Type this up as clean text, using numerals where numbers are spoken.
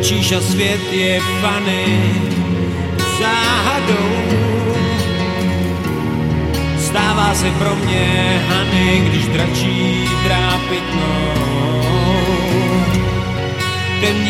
mlčíš a svět je fany záhadou. Stává se pro mě Hany, když dračí trápit mnou.